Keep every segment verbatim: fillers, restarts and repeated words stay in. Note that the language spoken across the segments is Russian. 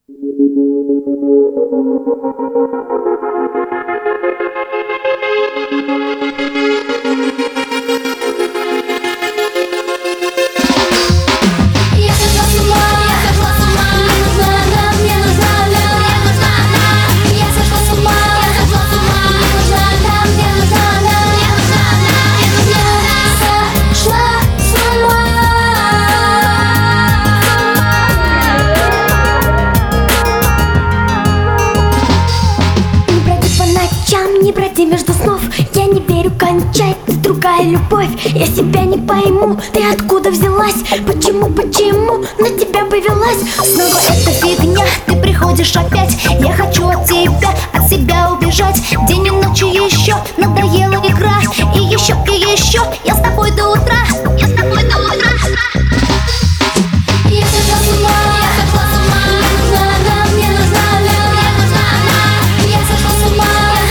Не броди между снов, я не верю, кончай, ты другая любовь. Я себя не пойму, ты откуда взялась? Почему, почему на тебя повелась? Снова эта фигня, ты приходишь опять. Я хочу от тебя, от себя убежать. День и ночью еще надоела игра. И еще, и еще, я с тобой до утра. Я с тобой до утра. Я сошла с ума, я сошла с ума. Мне нужна она, мне нужна она, мне нужна она. Я сошла с ума.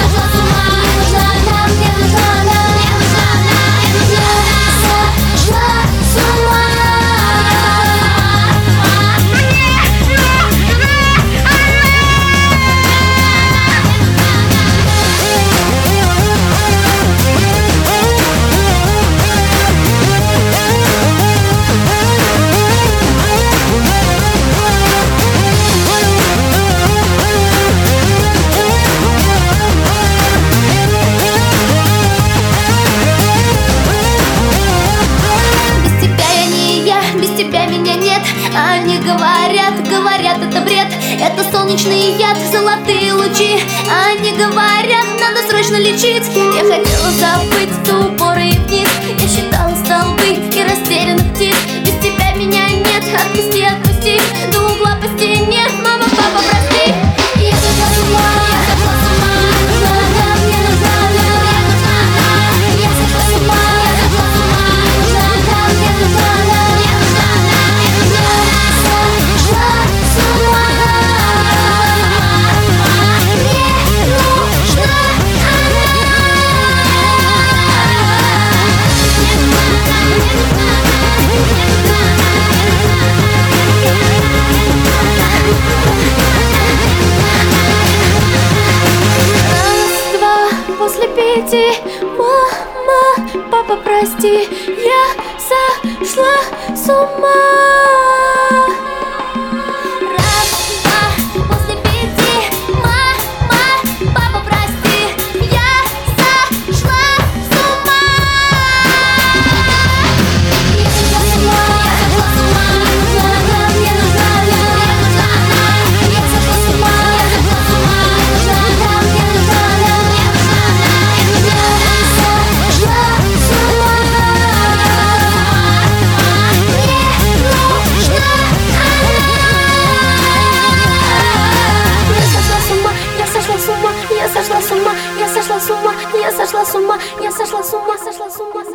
Они говорят, говорят, это бред. Это солнечный яд, золотые лучи. Они говорят, надо срочно лечить. Я хотела забыть ту упоры и вниз. Я считала столбы и растерянных птиц. Без тебя меня нет, отпусти, отпусти. До угла по стене, мама, папа, прости. Я сошла с ума, я сошла с ума. Мне нужна она, мне нужна она, мне нужна она. Я сошла с ума, я сошла с ума. Мне нужна она, мне нужна она, мне нужна она. После пяти, мама, папа, прости, я сошла с ума. Я сошла с ума, я сошла с ума, я сошла с ума, я сошла с ума, сошла с ума.